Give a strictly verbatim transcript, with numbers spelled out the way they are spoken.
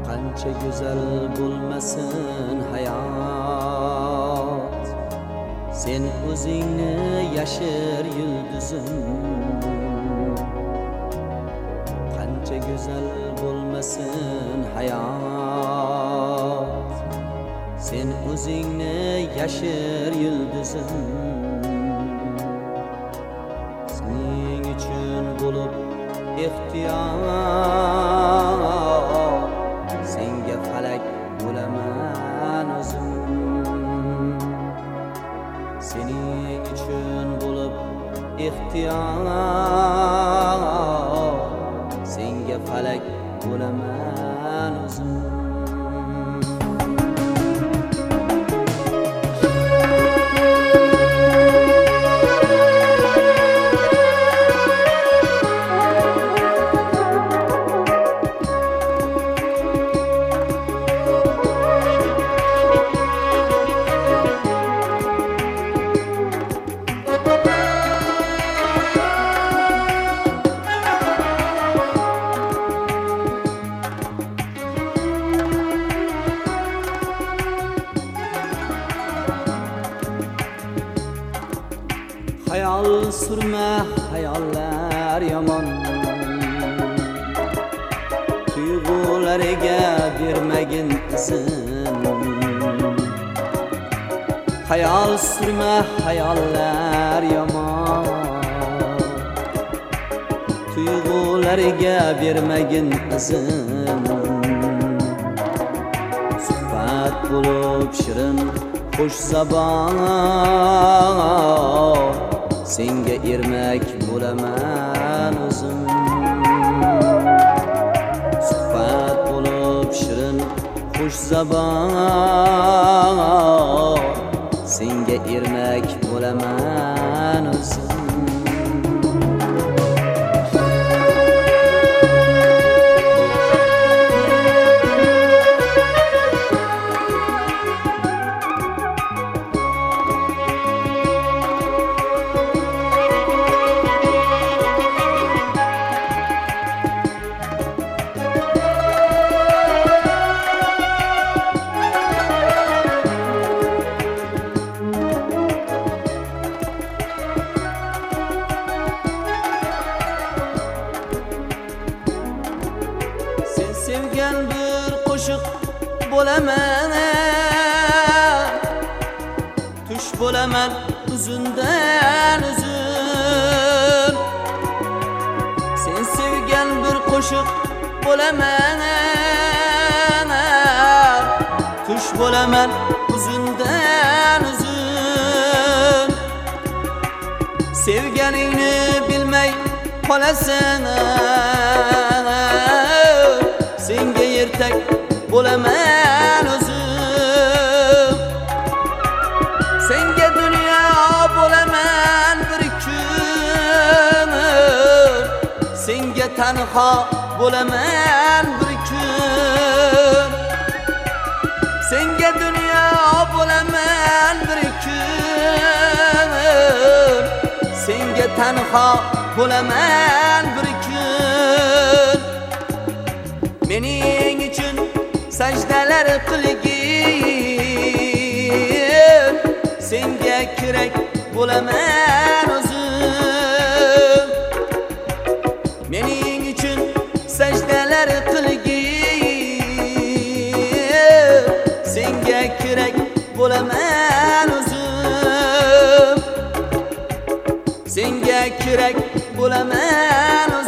Qancha go'zal bo'lmasin hayot, sen o'zingni yashir yulduzim. Qancha go'zal bo'lmasin hayot, sen o'zingni yashir yulduzim. Sening uchun bo'lib ixtiyor, senga falak bo'laman o'zim. Sening uchun bo'lib ixtiyor, senga falak bo'laman o'zim. Hayal sürme hayaller yaman, tuyg'ulariga bermagin izin. Hayal sürme hayaller yaman, tuyg'ulariga bermagin izin. Suhbat bo'lib shirin xush zabon, senga ermak bo'laman o'zim. Suhbat bo'lib shirin xush zabon, senga ermak bo'laman o'zim. Sevgan bir qo'shiq bo'laman, tush bo'laman uzundan uzun. Sen sevgan bir qo'shiq bo'laman, tush bo'laman uzundan uzun. Sevganingni bilmay qolasan, senga ertak bo'laman o'zim. Senga dunyo bo'laman bir kun, senga tanho bo'laman bir kun. Senga dunyo bo'laman bir kun, senga tanho bo'laman bir kun. Mening uchun sajdalar qilgin, senga kerak bo'laman o'zim. Mening uchun sajdalar qilgin, senga kerak bo'laman o'zim. Senga kerak bo'laman o'zim.